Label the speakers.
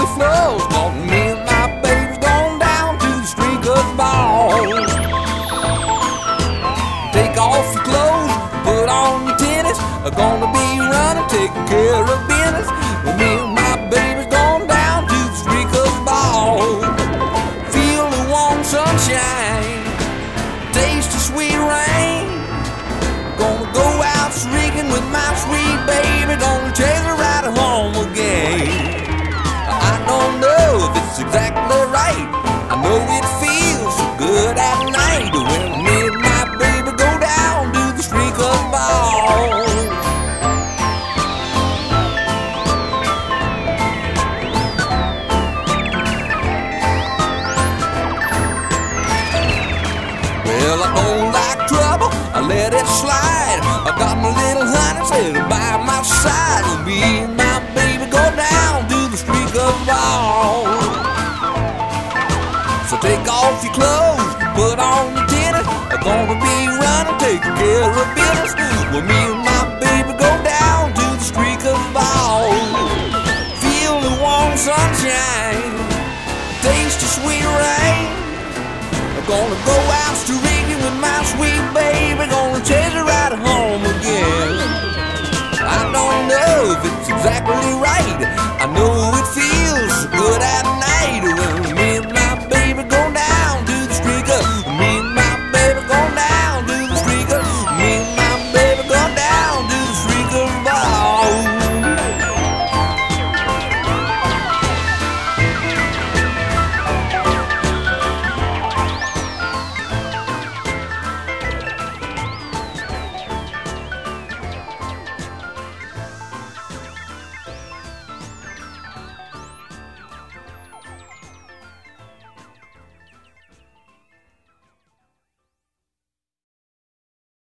Speaker 1: the flows, 'cause me and my baby's going down to the Streakers Ball. Take off your clothes, put on your tennis. I'm gonna be running, taking care of business. Well, me and my baby's going down to the Streakers Ball. Feel the warm sunshine, taste the sweet rain. Gonna go out streaking with my sweet baby. Gonna chase her right home again. I don't know if it's exactly right. I know it feels so good at night when me and my baby go down to the Streakers Ball. Well, I don't like trouble, I let it slide. I got my little honey sitting by my side. Me and my baby go down to the Streakers Ball. So take off your clothes, put on your tennis. I'm gonna be running, taking care of business. Well, me and my baby go down to the Streakers Ball. Feel the warm sunshine, taste the sweet rain. I'm gonna go out streaking with my sweet baby. Gonna chase her right home again. I don't know if it's exactly right. I know it feels so good at